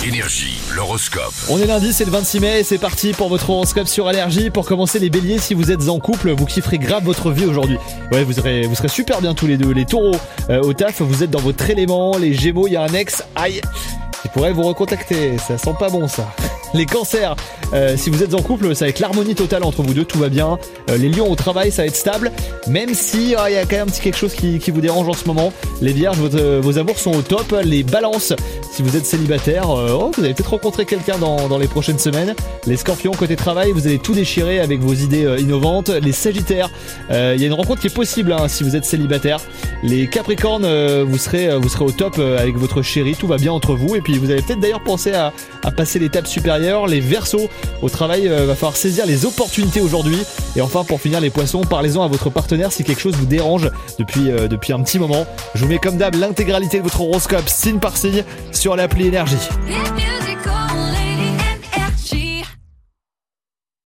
Énergie, l'horoscope. On est lundi, c'est le 26 mai et c'est parti pour votre horoscope sur Allergie. Pour commencer, les béliers, si vous êtes en couple, vous kifferez grave votre vie aujourd'hui. Ouais, vous serez super bien tous les deux. Les taureaux, au taf, vous êtes dans votre élément. Les gémeaux, il y a un ex, aïe, il pourrait vous recontacter, ça sent pas bon ça. Les cancers, si vous êtes en couple, ça va être l'harmonie totale entre vous deux, tout va bien. Les lions au travail, ça va être stable, même si il y a quand même un petit quelque chose qui vous dérange en ce moment. Les vierges, vos amours sont au top. Les balances, si vous êtes célibataire, vous allez peut-être rencontrer quelqu'un dans les prochaines semaines. Les scorpions, côté travail, vous allez tout déchirer avec vos idées innovantes. Les sagittaires, il y a une rencontre qui est possible si vous êtes célibataire. Les capricornes, vous serez au top avec votre chérie, tout va bien entre vous. Et puis vous allez peut-être d'ailleurs penser à passer l'étape supérieure. Les Verseaux, au travail, va falloir saisir les opportunités aujourd'hui. Et enfin, pour finir, les poissons, parlez-en à votre partenaire si quelque chose vous dérange depuis un petit moment. Je vous mets comme d'hab l'intégralité de votre horoscope signe par signe sur l'appli Énergie.